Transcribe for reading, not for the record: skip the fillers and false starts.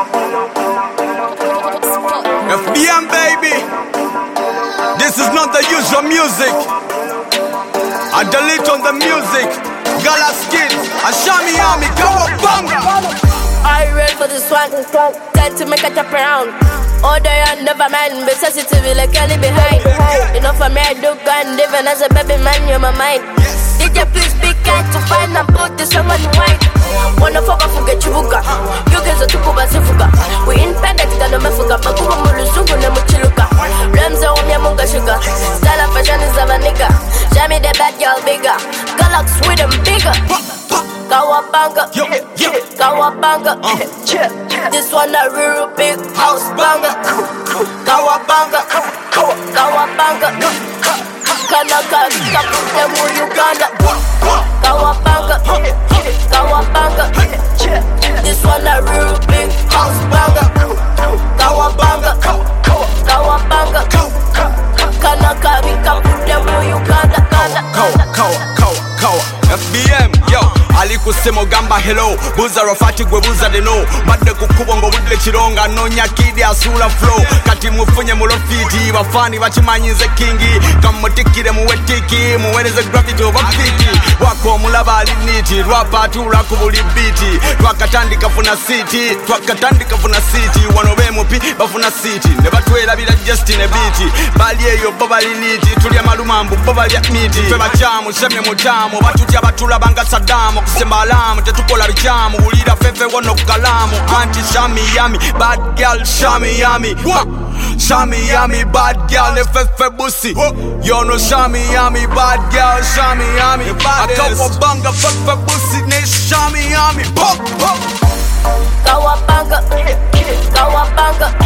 FBM baby, this is not the usual music. I delete on the music. Gala Skin, Ashami Ami, Kawabanga. Are you ready for this one? Time to make a tap around. Order and never mind, be sensitive like Kelly behind. Enough for me, I do gun, living as a baby man, you're my mind. DJ please be kind to find and put this on wine. Wanna fuck off and get you buka. You guys are too cool, we independent, gonna mefuka. Bakuba muluzungu na muchiluka. Remza umya munga sugar. Style of fashion is of a nigga. Jammy the bad girl bigger. Galax with them bigger. Kawabanga, Kawabanga. This one a real big house banger. Kawabanga, Kawabanga. Kanaka, them who you gonna. Kawabanga, Kawabanga. This one a real big house banger. Kawabanga, Kawabanga. Kanaka, them who you gonna. FBM, yo, alikusema gamba hello. Buza rafati gwe buza deno. Madde kukubongo budle chironga. Nonya kidi asula flow. Kati mufunye mulofiti. Wafani wachimanyize kingi. Kamotikire muwetiki. Muwereze gravity wafiti. Wako mulaba aliniti. Rwapatu rakubuli biti. Twakatandika funa city. Twakatandika funa city. Wanobe mupi bafuna city. Nebatwela bila Justin ebiti. Bali eyo boba liniti. Tulia malumambu boba lia miti. Feba chamu, shemye mutamu. Batutia batula banga Sadamu. Kusemba alamu, tetukola richamu. Ulida fefe wono kalamu. Anti shami yami, bad girl shami yami. Shami yami, bad girl ne fefe busi. Yo no shami yami, bad girl shami yami. Akawa banga fefe busi ne shami yami. Kawabanga, Kawabanga.